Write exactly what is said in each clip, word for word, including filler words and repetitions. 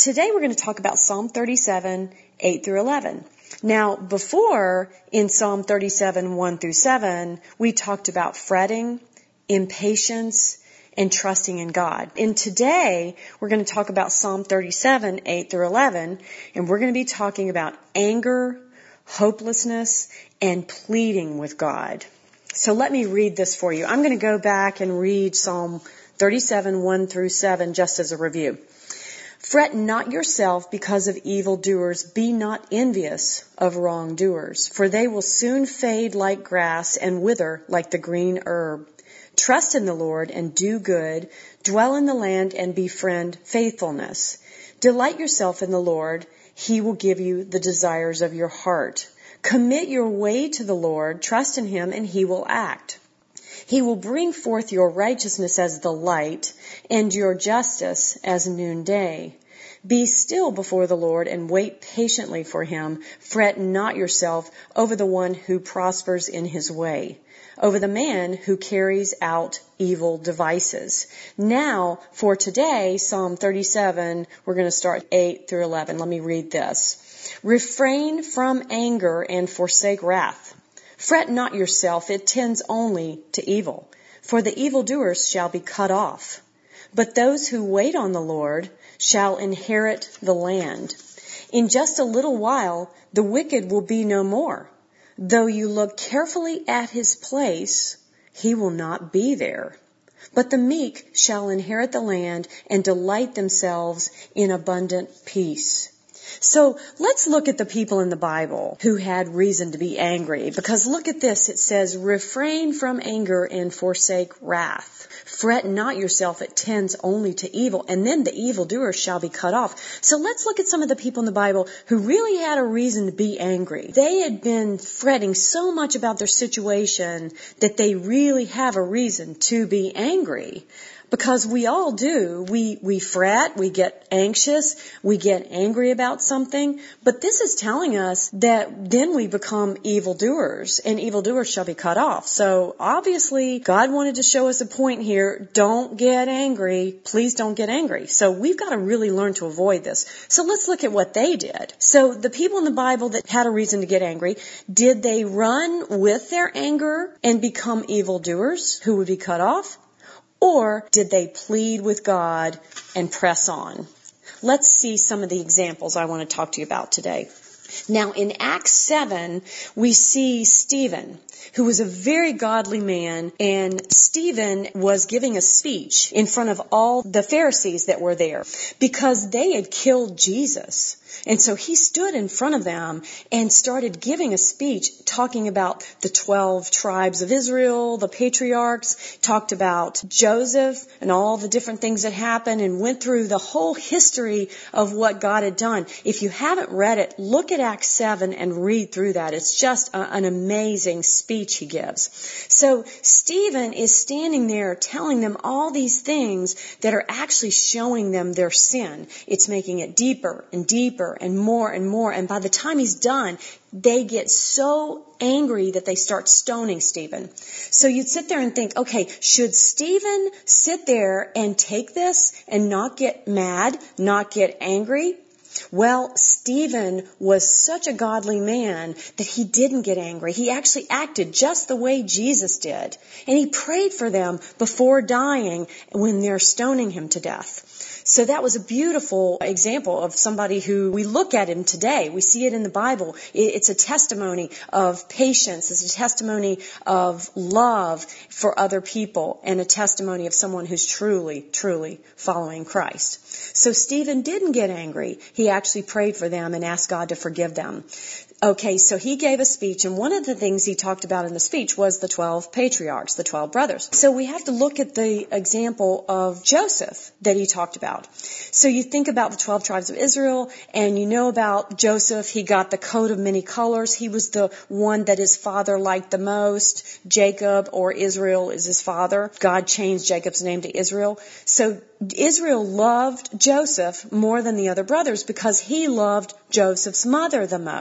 today we're going to talk about Psalm thirty-seven, eight through eleven. Now, before, in Psalm thirty-seven, one through seven, we talked about fretting, impatience, and trusting in God. And today, we're going to talk about Psalm thirty-seven, eight through eleven, and we're going to be talking about anger, hopelessness, and pleading with God. So let me read this for you. I'm going to go back and read Psalm thirty-seven, one through seven, just as a review. Fret not yourself because of evildoers. Be not envious of wrongdoers, for they will soon fade like grass and wither like the green herb. Trust in the Lord and do good. Dwell in the land and befriend faithfulness. Delight yourself in the Lord. He will give you the desires of your heart. Commit your way to the Lord. Trust in Him, and He will act. He will bring forth your righteousness as the light and your justice as noonday. Be still before the Lord and wait patiently for Him. Fret not yourself over the one who prospers in his way, over the man who carries out evil devices. Now, for today, Psalm thirty-seven, we're going to start eight through eleven. Let me read this. Refrain from anger and forsake wrath. Fret not yourself, it tends only to evil. For the evildoers shall be cut off. But those who wait on the Lord shall inherit the land. In just a little while, the wicked will be no more. Though you look carefully at his place, he will not be there. But the meek shall inherit the land and delight themselves in abundant peace. So let's look at the people in the Bible who had reason to be angry. Because look at this. It says, refrain from anger and forsake wrath. Fret not yourself. It tends only to evil. And then the evildoer shall be cut off. So let's look at some of the people in the Bible who really had a reason to be angry. They had been fretting so much about their situation that they really have a reason to be angry. Because we all do. We, we fret, we get anxious, we get angry about something. But this is telling us that then we become evildoers, and evildoers shall be cut off. So obviously, God wanted to show us a point here. Don't get angry. Please don't get angry. So we've got to really learn to avoid this. So let's look at what they did. So the people in the Bible that had a reason to get angry, did they run with their anger and become evildoers who would be cut off? Or did they plead with God and press on? Let's see some of the examples I want to talk to you about today. Now, in Acts seven, we see Stephen, who was a very godly man, and Stephen was giving a speech in front of all the Pharisees that were there because they had killed Jesus. And so he stood in front of them and started giving a speech talking about the twelve tribes of Israel, the patriarchs, talked about Joseph and all the different things that happened, and went through the whole history of what God had done. If you haven't read it, look at Acts seven and read through that. It's just a, an amazing speech he gives. So Stephen is standing there telling them all these things that are actually showing them their sin. It's making it deeper and deeper and more and more. And by the time he's done, they get so angry that they start stoning Stephen. So you'd sit there and think, okay, should Stephen sit there and take this and not get mad, not get angry? Well, Stephen was such a godly man that he didn't get angry. He actually acted just the way Jesus did. And he prayed for them before dying when they're stoning him to death. So that was a beautiful example of somebody who we look at him today. We see it in the Bible. It's a testimony of patience. It's a testimony of love for other people, and a testimony of someone who's truly, truly following Christ. So Stephen didn't get angry. He actually prayed for them and asked God to forgive them. Okay, so he gave a speech, and one of the things he talked about in the speech was the twelve patriarchs, the twelve brothers. So we have to look at the example of Joseph that he talked about. So you think about the twelve tribes of Israel, and you know about Joseph. He got the coat of many colors. He was the one that his father liked the most. Jacob, or Israel, is his father. God changed Jacob's name to Israel. So Israel loved Joseph more than the other brothers because he loved Joseph's mother the most. And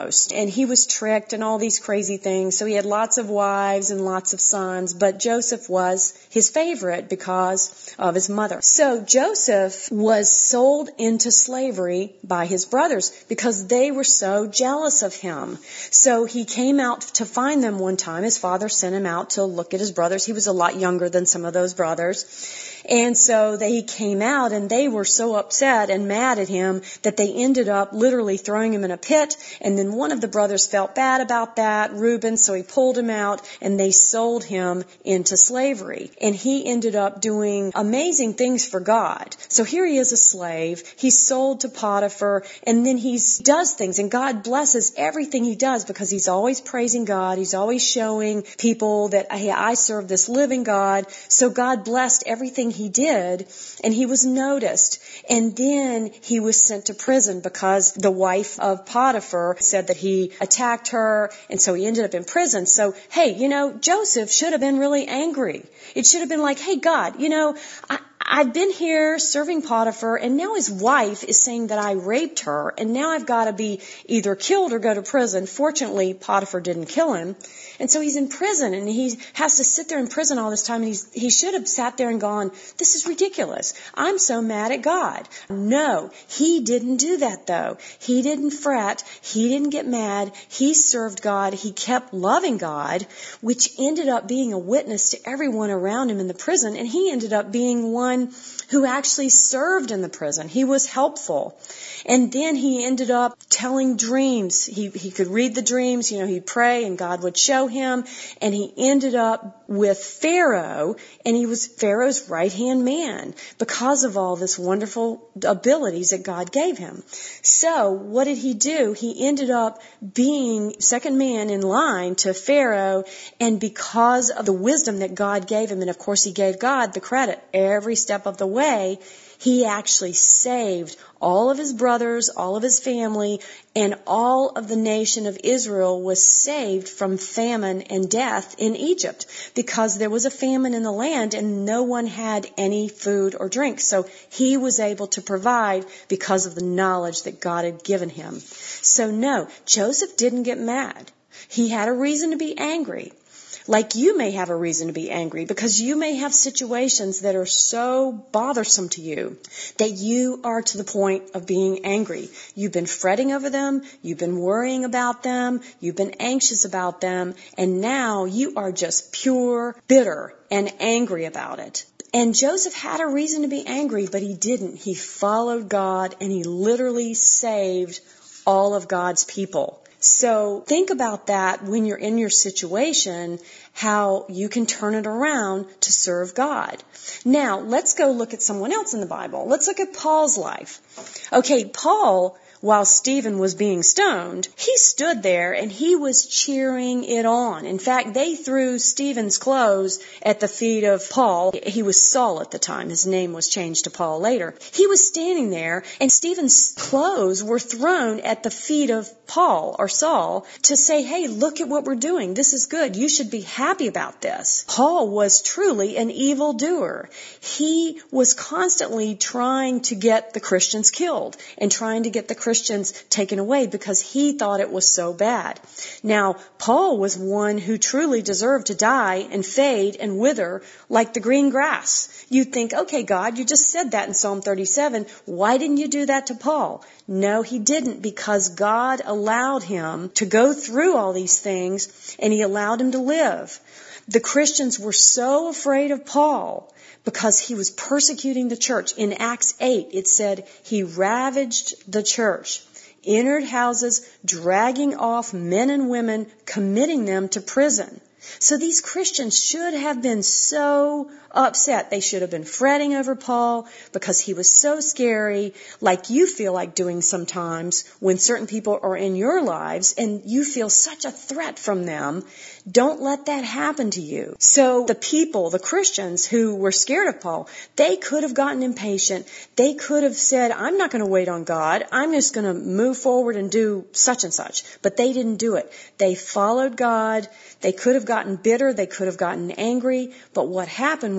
and he was tricked and all these crazy things. So he had lots of wives and lots of sons, but Joseph was his favorite because of his mother. So Joseph was sold into slavery by his brothers because they were so jealous of him. So he came out to find them one time. His father sent him out to look at his brothers. He was a lot younger than some of those brothers. And so they came out, and they were so upset and mad at him that they ended up literally throwing him in a pit. And then one of the brothers felt bad about that, Reuben, so he pulled him out, and they sold him into slavery. And he ended up doing amazing things for God. So here he is, a slave. He's sold to Potiphar, and then he does things, and God blesses everything he does because he's always praising God. He's always showing people that, hey, I serve this living God. So God blessed everything he did, and he was noticed. And then he was sent to prison because the wife of Potiphar said that he attacked her, and so he ended up in prison. So, hey, you know, Joseph should have been really angry. It should have been like, hey, God, you know, I, I've been here serving Potiphar, and now his wife is saying that I raped her, and now I've got to be either killed or go to prison. Fortunately, Potiphar didn't kill him. And so he's in prison, and he has to sit there in prison all this time, and he's, he should have sat there and gone, this is ridiculous. I'm so mad at God. No, he didn't do that, though. He didn't fret. He didn't get mad. He served God. He kept loving God, which ended up being a witness to everyone around him in the prison, and he ended up being one who actually served in the prison. He was helpful. And then he ended up telling dreams. He, he could read the dreams, you know, he'd pray and God would show him. And he ended up with Pharaoh, and he was Pharaoh's right-hand man because of all this wonderful abilities that God gave him. So what did he do? He ended up being second man in line to Pharaoh, and because of the wisdom that God gave him, and of course he gave God the credit every step of the way, he actually saved all of his brothers, all of his family, and all of the nation of Israel was saved from famine and death in Egypt because there was a famine in the land and no one had any food or drink. So he was able to provide because of the knowledge that God had given him. So no, Joseph didn't get mad. He had a reason to be angry. Like you may have a reason to be angry because you may have situations that are so bothersome to you that you are to the point of being angry. You've been fretting over them, you've been worrying about them, you've been anxious about them, and now you are just pure bitter and angry about it. And Joseph had a reason to be angry, but he didn't. He followed God, and he literally saved all of God's people. So think about that when you're in your situation, how you can turn it around to serve God. Now, let's go look at someone else in the Bible. Let's look at Paul's life. Okay, Paul, while Stephen was being stoned, he stood there and he was cheering it on. In fact, they threw Stephen's clothes at the feet of Paul. He was Saul at the time. His name was changed to Paul later. He was standing there, and Stephen's clothes were thrown at the feet of Paul or Saul to say, hey, look at what we're doing. This is good. You should be happy about this. Paul was truly an evildoer. He was constantly trying to get the Christians killed and trying to get the Christians taken away because he thought it was so bad. Now, Paul was one who truly deserved to die and fade and wither like the green grass. You'd think, okay, God, you just said that in Psalm thirty-seven. Why didn't you do that to Paul? No, he didn't, because God allowed him to go through all these things, and he allowed him to live. The Christians were so afraid of Paul because he was persecuting the church. In Acts eight, it said he ravaged the church, entered houses, dragging off men and women, committing them to prison. So these Christians should have been so upset. They should have been fretting over Paul because he was so scary, like you feel like doing sometimes when certain people are in your lives and you feel such a threat from them. Don't let that happen to you. So the people, the Christians who were scared of Paul, they could have gotten impatient. They could have said, I'm not going to wait on God. I'm just going to move forward and do such and such. But they didn't do it. They followed God. They could have gotten bitter. They could have gotten angry. But what happened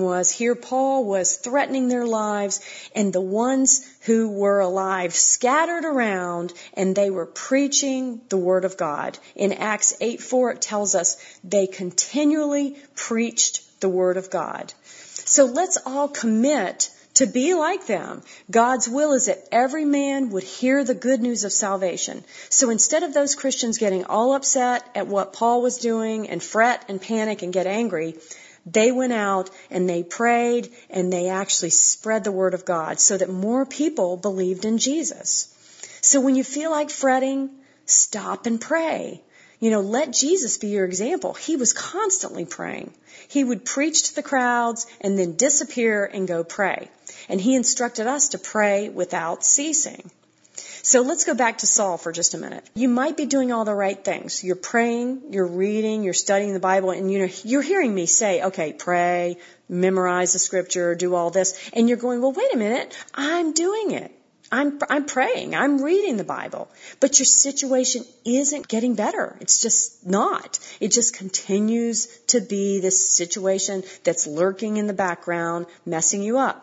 was, here Paul was threatening their lives, and the ones who were alive scattered around, and they were preaching the Word of God. In Acts eight four, it tells us they continually preached the Word of God. So let's all commit to be like them. God's will is that every man would hear the good news of salvation. So instead of those Christians getting all upset at what Paul was doing and fret and panic and get angry, they went out and they prayed and they actually spread the word of God so that more people believed in Jesus. So when you feel like fretting, stop and pray. You know, let Jesus be your example. He was constantly praying. He would preach to the crowds and then disappear and go pray. And he instructed us to pray without ceasing. So let's go back to Saul for just a minute. You might be doing all the right things. You're praying, you're reading, you're studying the Bible, and you know, you're hearing me say, okay, pray, memorize the scripture, do all this. And you're going, well, wait a minute, I'm doing it. I'm, I'm praying. I'm reading the Bible. But your situation isn't getting better. It's just not. It just continues to be this situation that's lurking in the background, messing you up.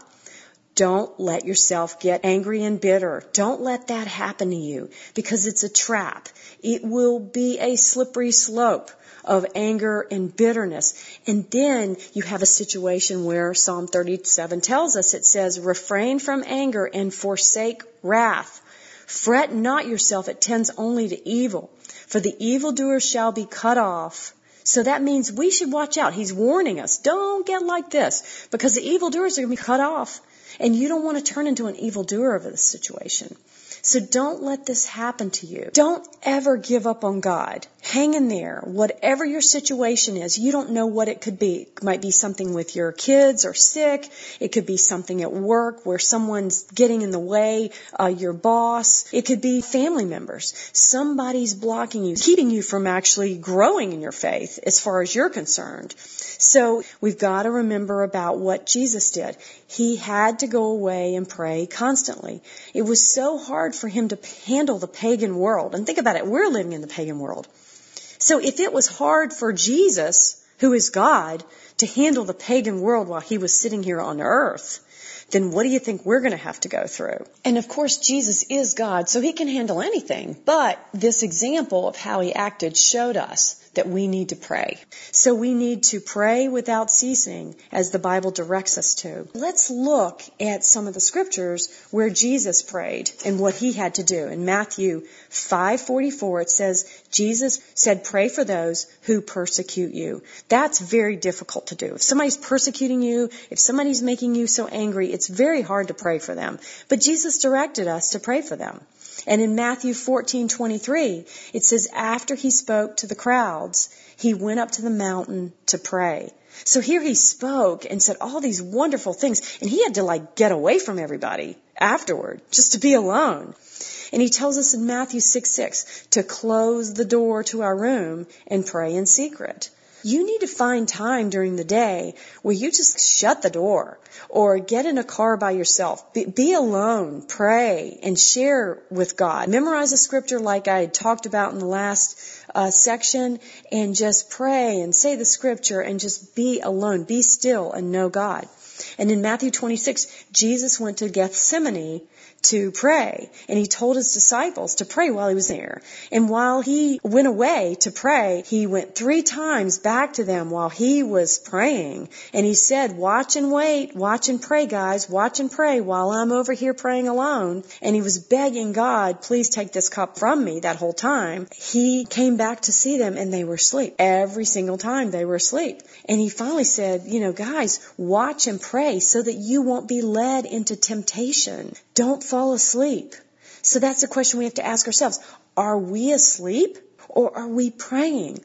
Don't let yourself get angry and bitter. Don't let that happen to you because it's a trap. It will be a slippery slope of anger and bitterness. And then you have a situation where Psalm thirty-seven tells us, it says, refrain from anger and forsake wrath. Fret not yourself, it tends only to evil. For the evildoer shall be cut off. So that means we should watch out. He's warning us, don't get like this, because the evildoers are going to be cut off. And you don't want to turn into an evildoer of this situation. So don't let this happen to you. Don't ever give up on God. Hang in there. Whatever your situation is, you don't know what it could be. It might be something with your kids or sick. It could be something at work where someone's getting in the way, uh, your boss. It could be family members. Somebody's blocking you, keeping you from actually growing in your faith as far as you're concerned. So we've got to remember about what Jesus did. He had to go away and pray constantly. It was so hard for him to handle the pagan world. And think about it, we're living in the pagan world. So if it was hard for Jesus, who is God, to handle the pagan world while he was sitting here on earth, then what do you think we're going to have to go through? And of course, Jesus is God, so he can handle anything. But this example of how he acted showed us that we need to pray. So we need to pray without ceasing as the Bible directs us to. Let's look at some of the scriptures where Jesus prayed and what he had to do. In Matthew five forty-four, it says, Jesus said, pray for those who persecute you. That's very difficult to do. If somebody's persecuting you, if somebody's making you so angry, it's very hard to pray for them. But Jesus directed us to pray for them. And in Matthew fourteen twenty-three, it says, after he spoke to the crowds, he went up to the mountain to pray. So here he spoke and said all these wonderful things, and he had to like get away from everybody afterward, just to be alone. And he tells us in Matthew six six to close the door to our room and pray in secret. You need to find time during the day where you just shut the door or get in a car by yourself. Be, be alone, pray, and share with God. Memorize a scripture like I talked about in the last uh, section, and just pray and say the scripture and just be alone. Be still and know God. And in Matthew twenty-six, Jesus went to Gethsemane to pray. And he told his disciples to pray while he was there. And while he went away to pray, he went three times back to them while he was praying. And he said, watch and wait, watch and pray, guys, watch and pray while I'm over here praying alone. And he was begging God, please take this cup from me that whole time. He came back to see them and they were asleep. Every single time they were asleep. And he finally said, you know, guys, watch and pray so that you won't be led into temptation. Don't fall asleep. So that's a question we have to ask ourselves. Are we asleep or are we praying?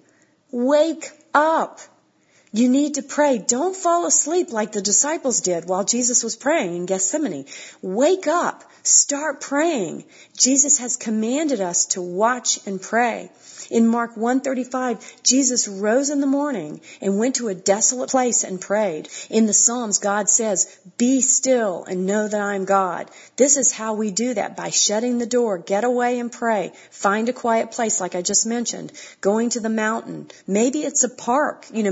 Wake up. You need to pray. Don't fall asleep like the disciples did while Jesus was praying in Gethsemane. Wake up. Start praying. Jesus has commanded us to watch and pray. In Mark one thirty-five, Jesus rose in the morning and went to a desolate place and prayed. In the Psalms, God says, be still and know that I am God. This is how we do that, by shutting the door, get away and pray. Find a quiet place like I just mentioned. Going to the mountain. Maybe it's a park. You know, maybe there's a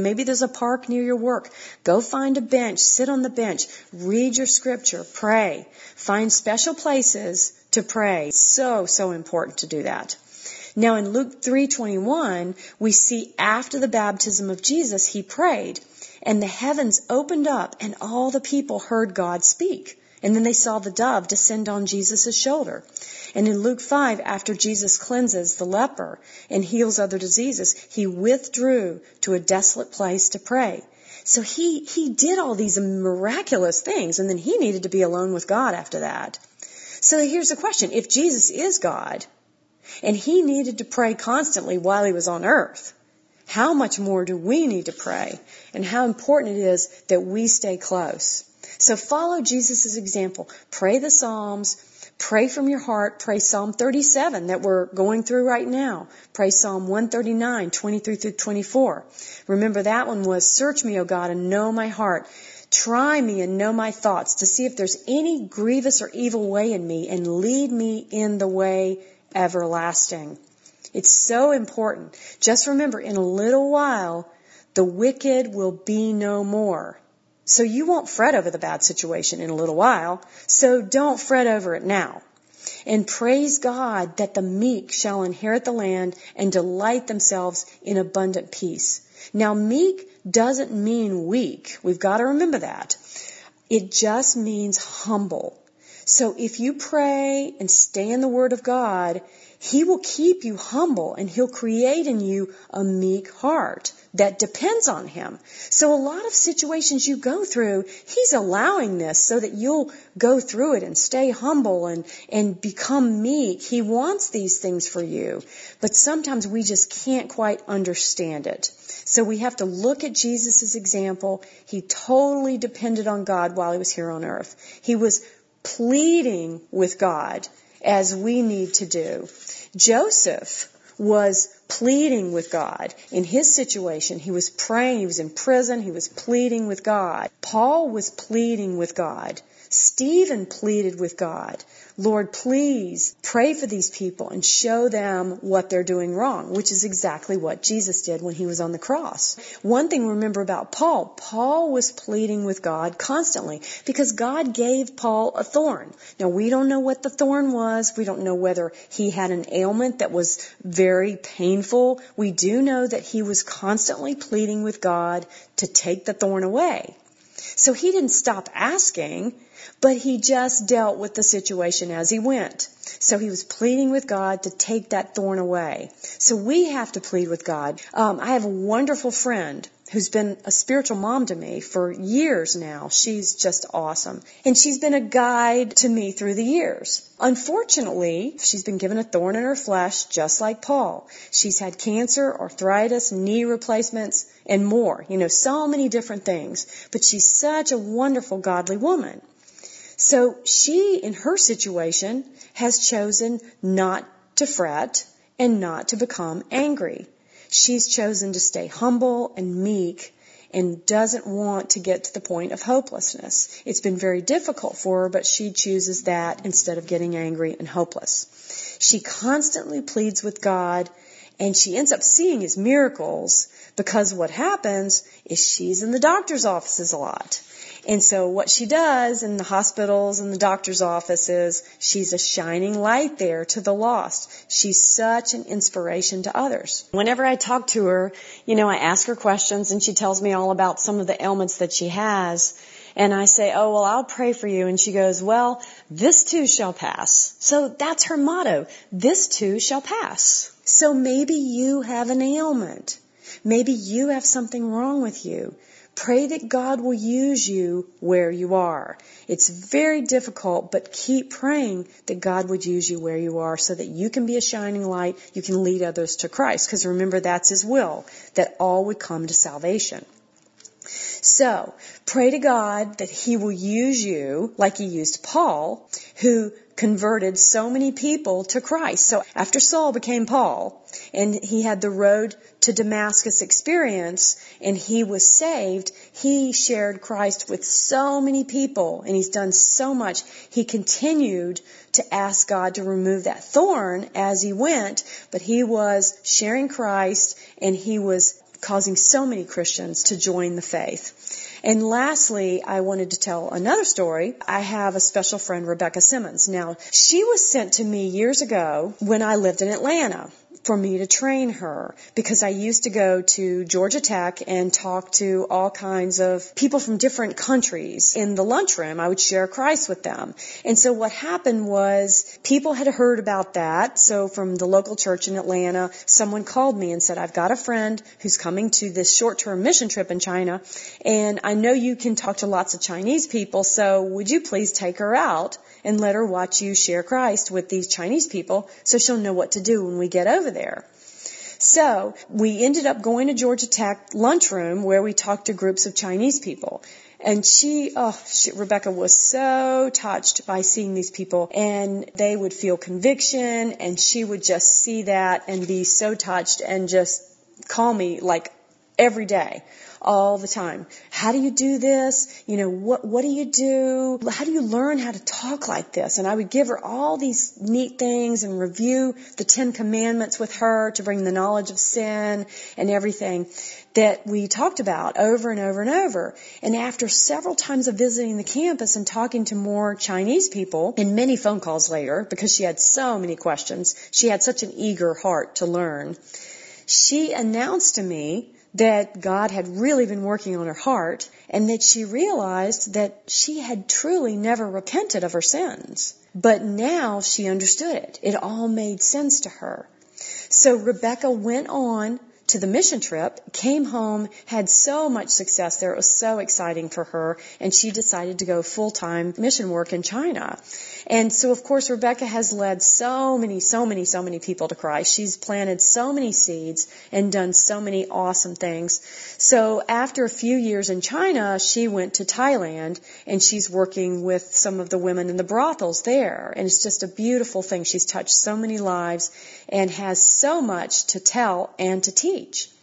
a park near your work. Go find a bench, sit on the bench, read your scripture, pray. Find special places to pray. So, so important to do that. Now in Luke three twenty-one, we see after the baptism of Jesus, he prayed, and the heavens opened up, and all the people heard God speak. And then they saw the dove descend on Jesus' shoulder. And in Luke five, after Jesus cleanses the leper and heals other diseases, he withdrew to a desolate place to pray. So he, he did all these miraculous things, and then he needed to be alone with God after that. So here's the question. If Jesus is God, and he needed to pray constantly while he was on earth, how much more do we need to pray? And how important it is that we stay close. So follow Jesus' example. Pray the Psalms. Pray from your heart. Pray Psalm thirty-seven that we're going through right now. Pray Psalm one thirty-nine, twenty-three through twenty-four. Remember that one was, search me, O God, and know my heart. Try me and know my thoughts to see if there's any grievous or evil way in me, and lead me in the way everlasting. It's so important. Just remember, in a little while, the wicked will be no more. So you won't fret over the bad situation in a little while. So don't fret over it now. And praise God that the meek shall inherit the land and delight themselves in abundant peace. Now, meek doesn't mean weak. We've got to remember that. It just means humble. So if you pray and stay in the Word of God, He will keep you humble, and He'll create in you a meek heart that depends on Him. So a lot of situations you go through, He's allowing this so that you'll go through it and stay humble and, and become meek. He wants these things for you, but sometimes we just can't quite understand it. So we have to look at Jesus' example. He totally depended on God while He was here on earth. He was pleading with God as we need to do. Joseph was pleading with God in his situation. He was praying. He was in prison. He was pleading with God. Paul was pleading with God. Stephen pleaded with God. Lord, please pray for these people and show them what they're doing wrong, which is exactly what Jesus did when He was on the cross. One thing to remember about Paul, Paul was pleading with God constantly because God gave Paul a thorn. Now, we don't know what the thorn was. We don't know whether he had an ailment that was very painful. We do know that he was constantly pleading with God to take the thorn away. So he didn't stop asking, but he just dealt with the situation as he went. So he was pleading with God to take that thorn away. So we have to plead with God. Um, I have a wonderful friend who's been a spiritual mom to me for years now. She's just awesome. And she's been a guide to me through the years. Unfortunately, she's been given a thorn in her flesh, just like Paul. She's had cancer, arthritis, knee replacements, and more. You know, so many different things. But she's such a wonderful, godly woman. So she, in her situation, has chosen not to fret and not to become angry. She's chosen to stay humble and meek and doesn't want to get to the point of hopelessness. It's been very difficult for her, but she chooses that instead of getting angry and hopeless. She constantly pleads with God, and she ends up seeing His miracles because what happens is she's in the doctor's offices a lot. And so what she does in the hospitals and the doctor's offices, she's a shining light there to the lost. She's such an inspiration to others. Whenever I talk to her, you know, I ask her questions and she tells me all about some of the ailments that she has. And I say, oh, well, I'll pray for you. And she goes, well, this too shall pass. So that's her motto. This too shall pass. So maybe you have an ailment. Maybe you have something wrong with you. Pray that God will use you where you are. It's very difficult, but keep praying that God would use you where you are so that you can be a shining light. You can lead others to Christ. Because remember, that's His will, that all would come to salvation. So, pray to God that He will use you like He used Paul, who converted so many people to Christ. So after Saul became Paul, and he had the road to Damascus experience, and he was saved, he shared Christ with so many people, and he's done so much. He continued to ask God to remove that thorn as he went, but he was sharing Christ, and he was causing so many Christians to join the faith. And lastly, I wanted to tell another story. I have a special friend, Rebecca Simmons. Now, she was sent to me years ago when I lived in Atlanta for me to train her, because I used to go to Georgia Tech and talk to all kinds of people from different countries. In the lunchroom, I would share Christ with them. And so what happened was people had heard about that. So from the local church in Atlanta, someone called me and said, I've got a friend who's coming to this short-term mission trip in China, and I know you can talk to lots of Chinese people, so would you please take her out and let her watch you share Christ with these Chinese people so she'll know what to do when we get over there. So we ended up going to Georgia Tech lunchroom where we talked to groups of Chinese people. And she, oh, she, Rebecca was so touched by seeing these people, and they would feel conviction, and she would just see that and be so touched and just call me like every day. All the time. How do you do this? You know, what, what do you do? How do you learn how to talk like this? And I would give her all these neat things and review the Ten Commandments with her to bring the knowledge of sin and everything that we talked about over and over and over. And after several times of visiting the campus and talking to more Chinese people, and many phone calls later, because she had so many questions, she had such an eager heart to learn, she announced to me that God had really been working on her heart, and that she realized that she had truly never repented of her sins. But now she understood it. It all made sense to her. So Rebecca went on to the mission trip, came home, had so much success there. It was so exciting for her, and she decided to go full-time mission work in China. And so, of course, Rebecca has led so many, so many, so many people to Christ. She's planted so many seeds and done so many awesome things. So after a few years in China, she went to Thailand, and she's working with some of the women in the brothels there. And it's just a beautiful thing. She's touched so many lives and has so much to tell and to teach.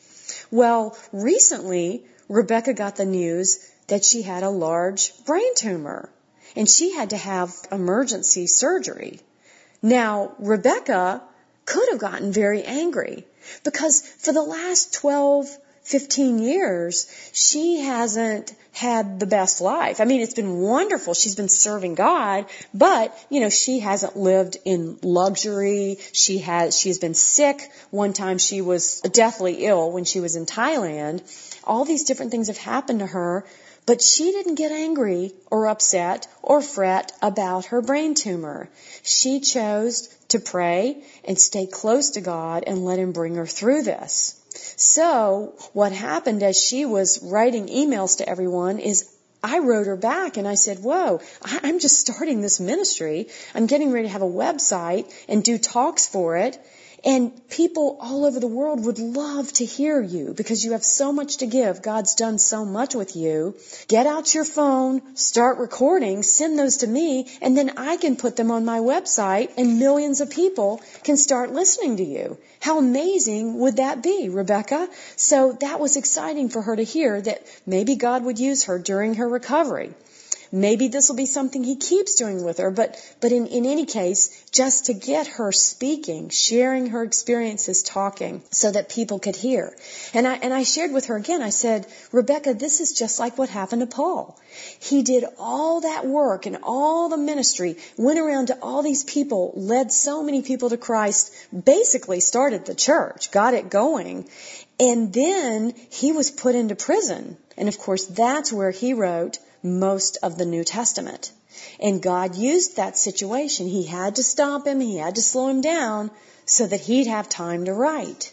Well, recently, Rebecca got the news that she had a large brain tumor, and she had to have emergency surgery. Now, Rebecca could have gotten very angry, because for the last twelve, fifteen years, she hasn't had the best life. I mean, it's been wonderful. She's been serving God, but, you know, she hasn't lived in luxury. She has, she's been sick. One time she was deathly ill when she was in Thailand. All these different things have happened to her, but she didn't get angry or upset or fret about her brain tumor. She chose to pray and stay close to God and let Him bring her through this. So what happened as she was writing emails to everyone is I wrote her back and I said, whoa, I'm just starting this ministry. I'm getting ready to have a website and do talks for it. And people all over the world would love to hear you because you have so much to give. God's done so much with you. Get out your phone, start recording, send those to me, and then I can put them on my website and millions of people can start listening to you. How amazing would that be, Rebecca? So that was exciting for her to hear that maybe God would use her during her recovery. Maybe this will be something He keeps doing with her, but, but in, in any case, just to get her speaking, sharing her experiences, talking, so that people could hear. And I, and I shared with her again, I said, Rebecca, this is just like what happened to Paul. He did all that work and all the ministry, went around to all these people, led so many people to Christ, basically started the church, got it going. And then he was put into prison. And of course, that's where he wrote most of the New Testament. And God used that situation. He had to stop him. He had to slow him down so that he'd have time to write.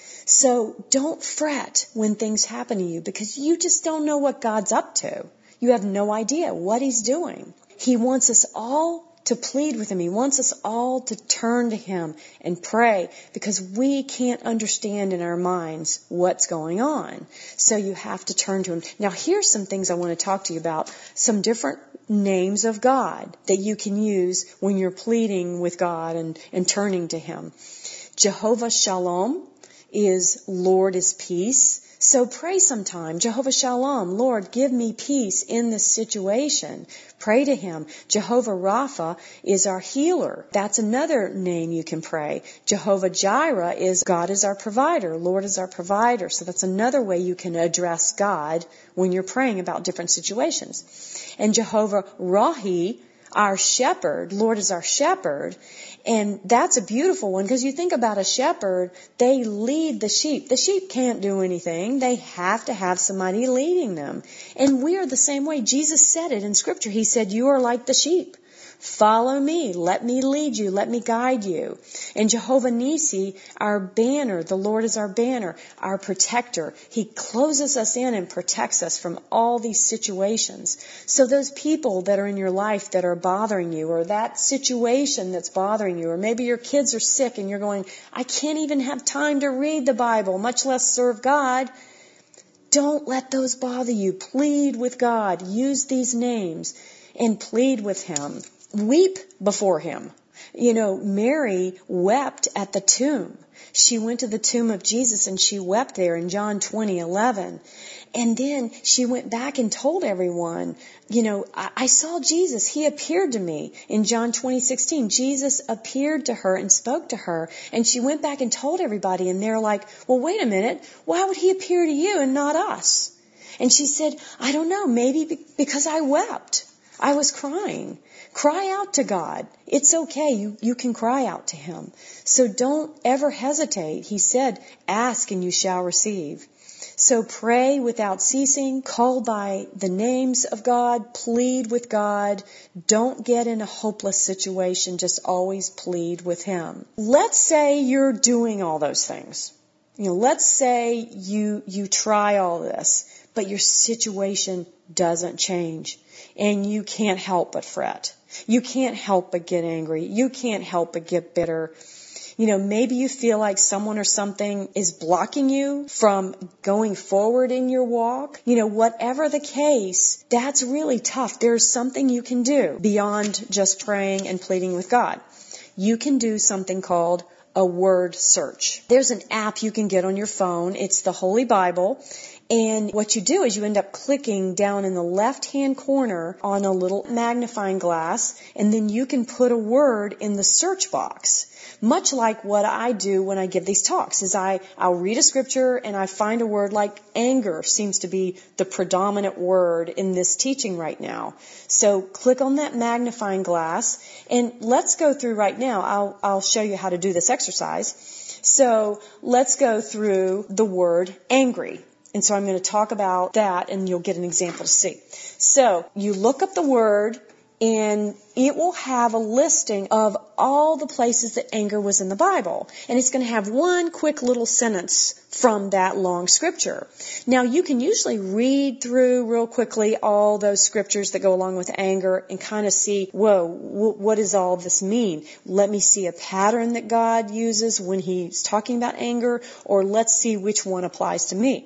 So don't fret when things happen to you because you just don't know what God's up to. You have no idea what He's doing. He wants us all to plead with Him. He wants us all to turn to Him and pray because we can't understand in our minds what's going on. So you have to turn to Him. Now here's some things I want to talk to you about. Some different names of God that you can use when you're pleading with God and, and turning to Him. Jehovah Shalom is Lord is peace. So pray sometime, Jehovah Shalom, Lord, give me peace in this situation. Pray to Him. Jehovah Rapha is our healer. That's another name you can pray. Jehovah Jireh is God is our provider. Lord is our provider. So that's another way you can address God when you're praying about different situations. And Jehovah Rahi, our shepherd, Lord is our shepherd. And that's a beautiful one because you think about a shepherd, they lead the sheep. The sheep can't do anything. They have to have somebody leading them. And we are the same way. Jesus said it in Scripture. He said, you are like the sheep. Follow me. Let me lead you. Let me guide you. And Jehovah Nisi, our banner, the Lord is our banner, our protector. He closes us in and protects us from all these situations. So those people that are in your life that are bothering you, or that situation that's bothering you, or maybe your kids are sick and you're going, I can't even have time to read the Bible, much less serve God. Don't let those bother you. Plead with God. Use these names and plead with Him. Weep before Him. You know, Mary wept at the tomb. She went to the tomb of Jesus and she wept there in John twenty eleven. And then she went back and told everyone, you know, I, I saw Jesus. He appeared to me in John twenty sixteen. Jesus appeared to her and spoke to her. And she went back and told everybody. And they're like, well, wait a minute. Why would He appear to you and not us? And she said, I don't know. Maybe be- because I wept. I was crying. Cry out to God. It's okay. You, you can cry out to Him. So don't ever hesitate. He said, ask and you shall receive. So pray without ceasing. Call by the names of God. Plead with God. Don't get in a hopeless situation. Just always plead with Him. Let's say you're doing all those things. You know, let's say you, you try all this, but your situation doesn't change and you can't help but fret. You can't help but get angry. You can't help but get bitter. You know, maybe you feel like someone or something is blocking you from going forward in your walk. You know, whatever the case, that's really tough. There's something you can do beyond just praying and pleading with God. You can do something called a word search. There's an app you can get on your phone. It's the Holy Bible. And what you do is you end up clicking down in the left-hand corner on a little magnifying glass, and then you can put a word in the search box. Much like what I do when I give these talks, is I, I'll read a scripture and I find a word like anger seems to be the predominant word in this teaching right now. So click on that magnifying glass, and let's go through right now. I'll, I'll show you how to do this exercise. So let's go through the word angry. And so I'm going to talk about that, and you'll get an example to see. So you look up the word, and it will have a listing of all the places that anger was in the Bible. And it's going to have one quick little sentence from that long scripture. Now, you can usually read through real quickly all those scriptures that go along with anger and kind of see, whoa, w- what does all of this mean? Let me see a pattern that God uses when He's talking about anger, or let's see which one applies to me.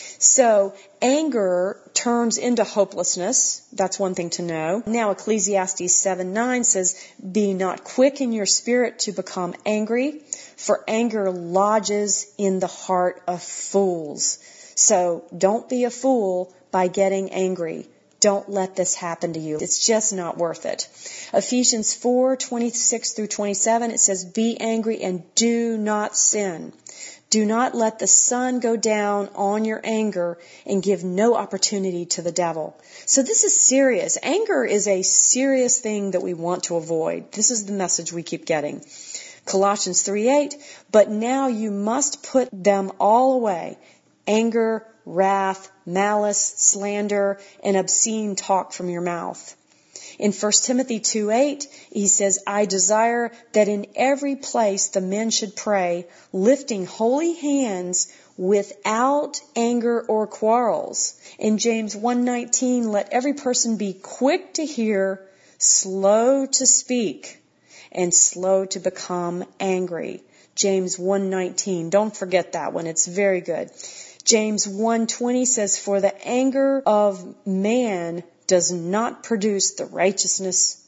So anger turns into hopelessness. That's one thing to know. Now Ecclesiastes seven nine says, be not quick in your spirit to become angry, for anger lodges in the heart of fools. So don't be a fool by getting angry. Don't let this happen to you. It's just not worth it. Ephesians four twenty-six through twenty-seven, it says, be angry and do not sin. Do not let the sun go down on your anger and give no opportunity to the devil. So this is serious. Anger is a serious thing that we want to avoid. This is the message we keep getting. Colossians three eight, but now you must put them all away. Anger, wrath, malice, slander, and obscene talk from your mouth. In First Timothy two eight, he says, I desire that in every place the men should pray, lifting holy hands without anger or quarrels. In James one nineteen, let every person be quick to hear, slow to speak, and slow to become angry. James one nineteen. Don't forget that one. It's very good. James one twenty says, for the anger of man does not produce the righteousness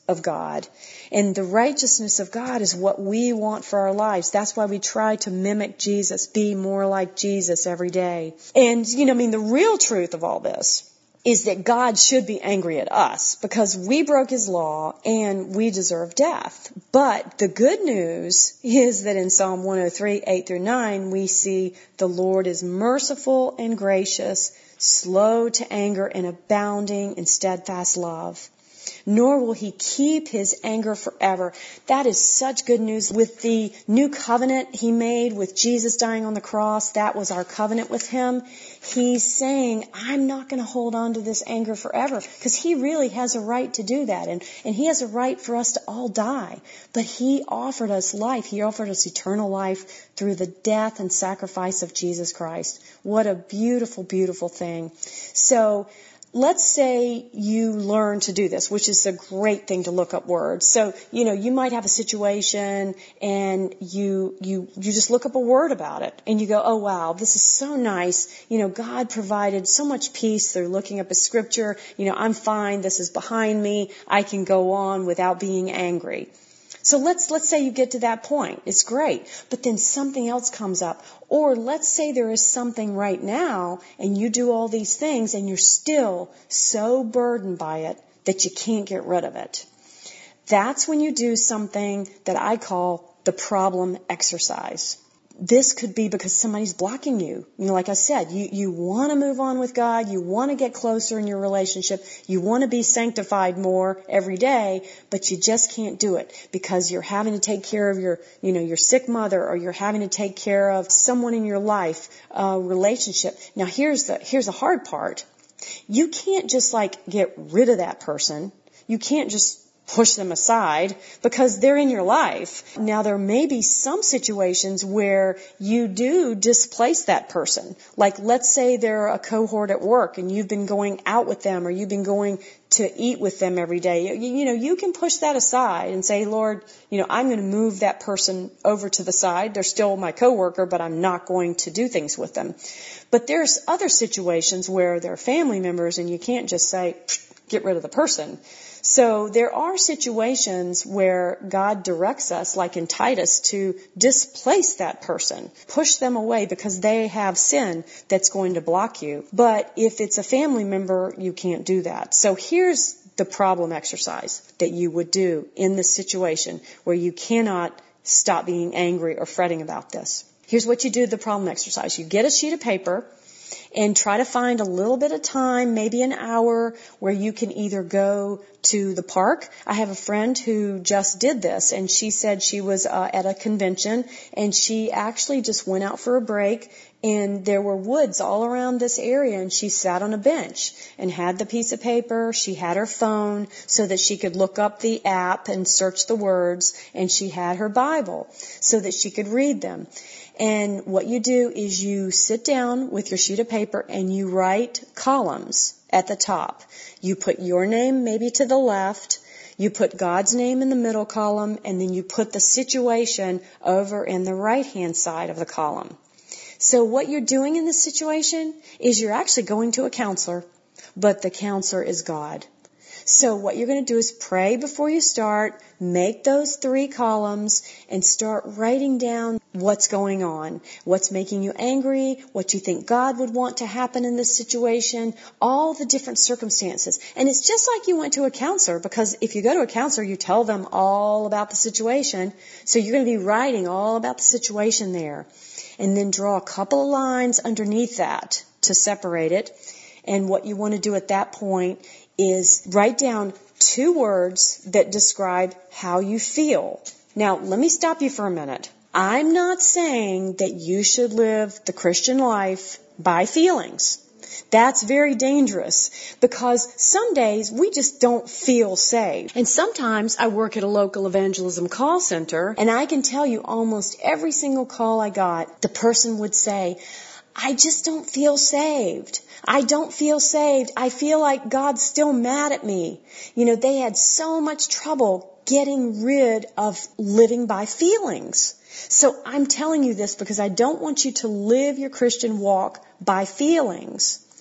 of God. And the righteousness of God is what we want for our lives. That's why we try to mimic Jesus, be more like Jesus every day. And, you know, I mean, the real truth of all this is that God should be angry at us because we broke His law and we deserve death. But the good news is that in Psalm one oh three, eight through nine, we see the Lord is merciful and gracious, slow to anger and abounding in steadfast love. Nor will He keep His anger forever. That is such good news. With the new covenant He made with Jesus dying on the cross, that was our covenant with Him. He's saying, I'm not going to hold on to this anger forever, because He really has a right to do that. And, and He has a right for us to all die. But He offered us life. He offered us eternal life through the death and sacrifice of Jesus Christ. What a beautiful, beautiful thing. So, let's say you learn to do this, which is a great thing to look up words. So, you know, you might have a situation and you, you, you just look up a word about it and you go, oh wow, this is so nice. You know, God provided so much peace through looking up a scripture. You know, I'm fine. This is behind me. I can go on without being angry. So let's, let's say you get to that point. It's great. But then something else comes up. Or let's say there is something right now and you do all these things and you're still so burdened by it that you can't get rid of it. That's when you do something that I call the problem exercise. This could be because somebody's blocking you. You know, like I said, you, you want to move on with God. You want to get closer in your relationship. You want to be sanctified more every day, but you just can't do it because you're having to take care of your, you know, your sick mother, or you're having to take care of someone in your life, uh, relationship. Now here's the, here's the hard part. You can't just like get rid of that person. You can't just push them aside because they're in your life. Now, there may be some situations where you do displace that person. Like, let's say they're a cohort at work and you've been going out with them or you've been going to eat with them every day. You, you know, you can push that aside and say, Lord, you know, I'm going to move that person over to the side. They're still my coworker, but I'm not going to do things with them. But there's other situations where they're family members and you can't just say, get rid of the person. So there are situations where God directs us, like in Titus, to displace that person, push them away because they have sin that's going to block you. But if it's a family member, you can't do that. So here's the problem exercise that you would do in this situation where you cannot stop being angry or fretting about this. Here's what you do, the problem exercise. You get a sheet of paper and try to find a little bit of time, maybe an hour, where you can either go to the park. I have a friend who just did this, and she said she was uh, at a convention, and she actually just went out for a break, and there were woods all around this area, and she sat on a bench and had the piece of paper. She had her phone so that she could look up the app and search the words, and she had her Bible so that she could read them. And what you do is you sit down with your sheet of paper and you write columns at the top. You put your name maybe to the left, you put God's name in the middle column, and then you put the situation over in the right-hand side of the column. So what you're doing in this situation is you're actually going to a counselor, but the counselor is God. So what you're going to do is pray before you start, make those three columns, and start writing down what's going on, what's making you angry, what you think God would want to happen in this situation, all the different circumstances. And it's just like you went to a counselor, because if you go to a counselor, you tell them all about the situation. So you're going to be writing all about the situation there. And then draw a couple of lines underneath that to separate it. And what you want to do at that point is write down two words that describe how you feel. Now, let me stop you for a minute. I'm not saying that you should live the Christian life by feelings. That's very dangerous, because some days we just don't feel saved. And sometimes I work at a local evangelism call center, and I can tell you almost every single call I got, the person would say, I just don't feel saved. I don't feel saved. I feel like God's still mad at me. You know, they had so much trouble getting rid of living by feelings. So I'm telling you this because I don't want you to live your Christian walk by feelings.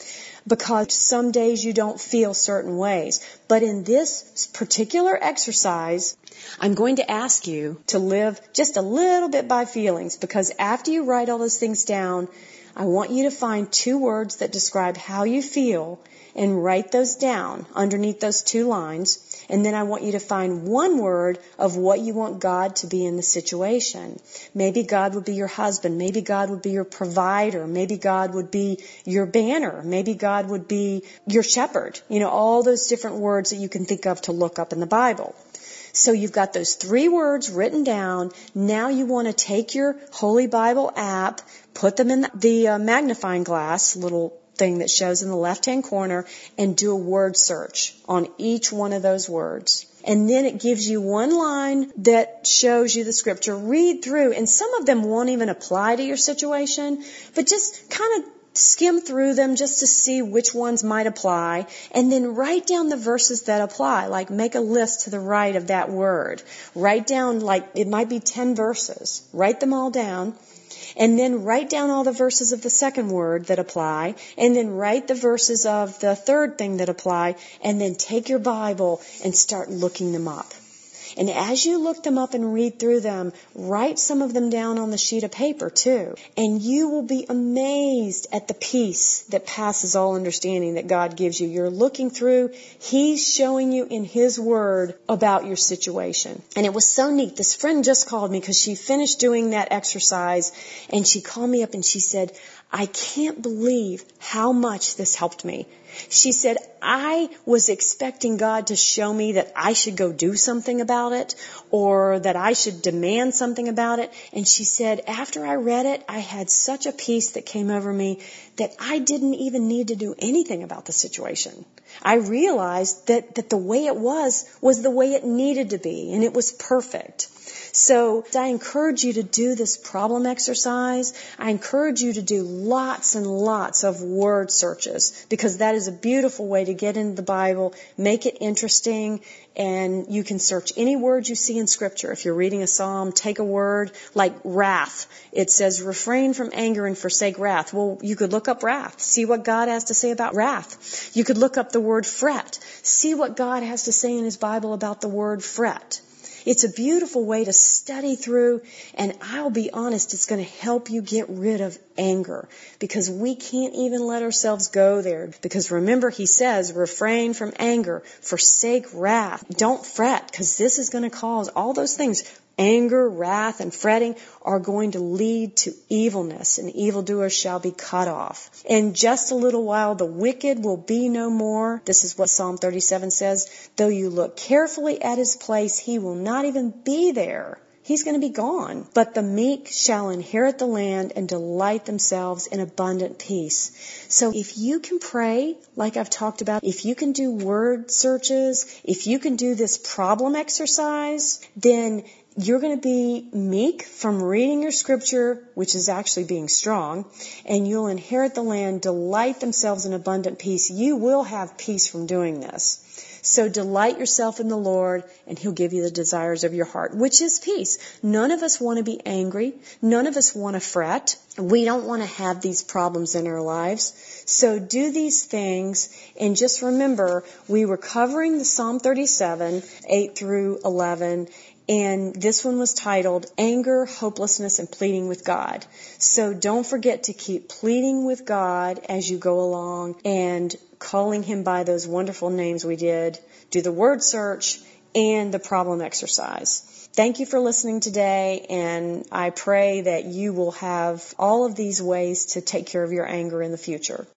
because some days you don't feel certain ways. But in this particular exercise, I'm going to ask you to live just a little bit by feelings, because after you write all those things down, I want you to find two words that describe how you feel and write those down underneath those two lines. And then I want you to find one word of what you want God to be in the situation. Maybe God would be your husband. Maybe God would be your provider. Maybe God would be your banner. Maybe God would be your shepherd. You know, all those different words that you can think of to look up in the Bible. So you've got those three words written down. Now you want to take your Holy Bible app, put them in the uh, magnifying glass, little thing that shows in the left-hand corner, and do a word search on each one of those words. And then it gives you one line that shows you the scripture. Read through, and some of them won't even apply to your situation, but just kind of skim through them just to see which ones might apply, and then write down the verses that apply. Like, make a list to the right of that word. Write down, like, it might be ten verses. Write them all down. And then write down all the verses of the second word that apply, and then write the verses of the third thing that apply, and then take your Bible and start looking them up. And as you look them up and read through them, write some of them down on the sheet of paper too. And you will be amazed at the peace that passes all understanding that God gives you. You're looking through, He's showing you in His Word about your situation. And it was so neat. This friend just called me because she finished doing that exercise, and she called me up and she said, I can't believe how much this helped me. She said, I was expecting God to show me that I should go do something about it, or that I should demand something about it. And she said, after I read it, I had such a peace that came over me that I didn't even need to do anything about the situation. I realized that, that the way it was, was the way it needed to be, and it was perfect. So I encourage you to do this problem exercise. I encourage you to do lots and lots of word searches, because that is a beautiful way to get into the Bible, make it interesting, and you can search any word you see in Scripture. If you're reading a psalm, take a word like wrath. It says, refrain from anger and forsake wrath. Well, you could look up wrath, see what God has to say about wrath. You could look up the word fret, see what God has to say in His Bible about the word fret. It's a beautiful way to study through, and I'll be honest, it's going to help you get rid of anger, because we can't even let ourselves go there. Because remember, He says, refrain from anger, forsake wrath. Don't fret, because this is going to cause all those things. Anger, wrath, and fretting are going to lead to evilness, and evildoers shall be cut off. In just a little while, the wicked will be no more. This is what Psalm thirty-seven says. Though you look carefully at his place, he will not even be there. He's going to be gone. But the meek shall inherit the land and delight themselves in abundant peace. So if you can pray, like I've talked about, if you can do word searches, if you can do this problem exercise, then you're going to be meek from reading your scripture, which is actually being strong, and you'll inherit the land, delight themselves in abundant peace. You will have peace from doing this. So delight yourself in the Lord, and He'll give you the desires of your heart, which is peace. None of us want to be angry. None of us want to fret. We don't want to have these problems in our lives. So do these things, and just remember, we were covering the Psalm thirty-seven, eight through eleven, and this one was titled Anger, Hopelessness, and Pleading with God. So don't forget to keep pleading with God as you go along and calling Him by those wonderful names we did. Do the word search and the problem exercise. Thank you for listening today, and I pray that you will have all of these ways to take care of your anger in the future.